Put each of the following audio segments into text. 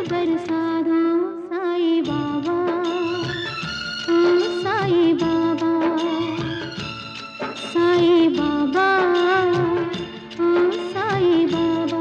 बरसा दो साईं बाबा, ओ साईं बाबा, साईं बाबा, ओ साईं बाबा।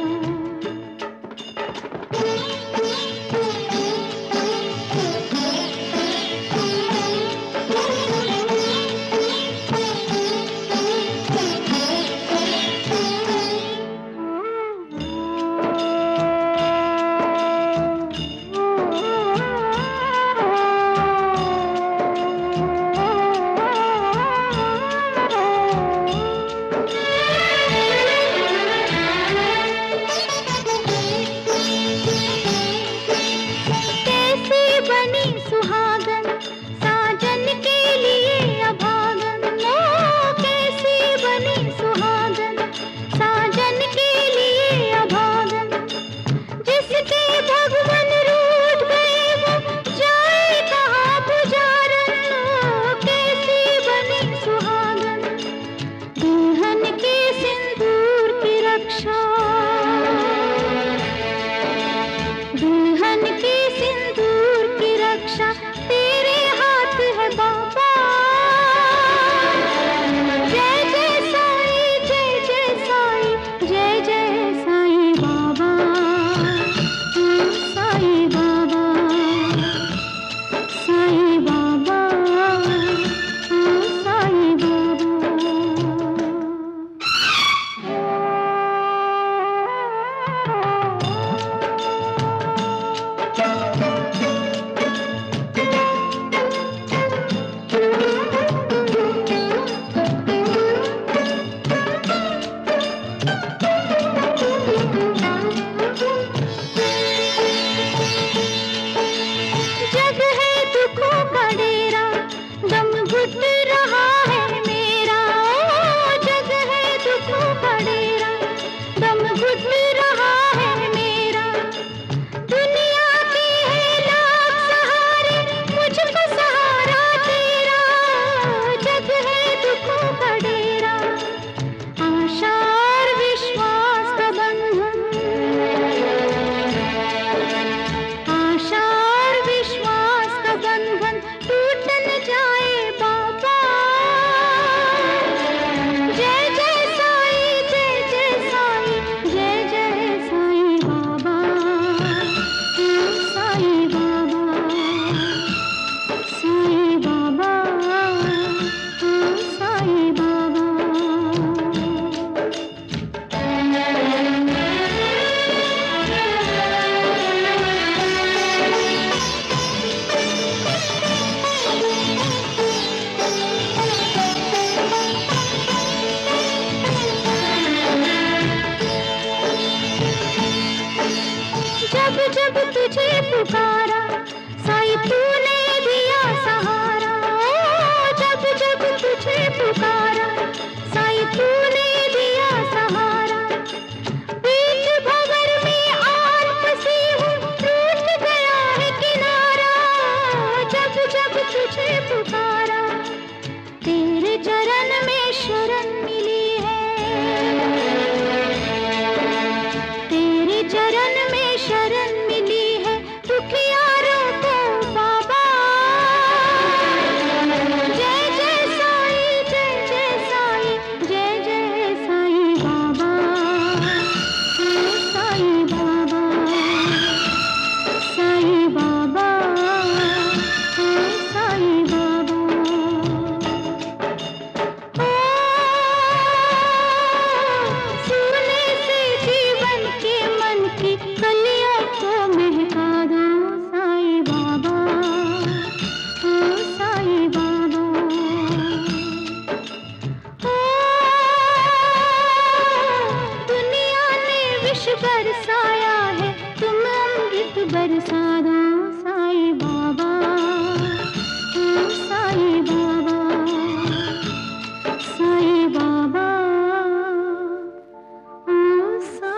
जब तुझे पुकारा साईं तूने दिया सहारा, जब जब तुझे पुकारा साईं तूने दिया सहारा। बीच भंवर में आन फंसी हूँ, टूट गया है किनारा। जब जब तुझे पुकारा तेरे चरण में शरण मिली है, तेरे चरण में शरण मिली है दुखियारों को बाबा। जय जय साईं, जय जय साईं, जय जय साईं बाबा, ओ साईं बाबा, साईं बाबा, ओ साईं बाबा। सुनने से जीवन के मन की कलियों को महका दो साईं बाबा, ओ साईं बाबा। ओ दुनिया ने विष बरसाया है, तुम अमृत बरसा दो साईं बाबा, ओ साईं बाबा, साईं बाबा, ओ साईं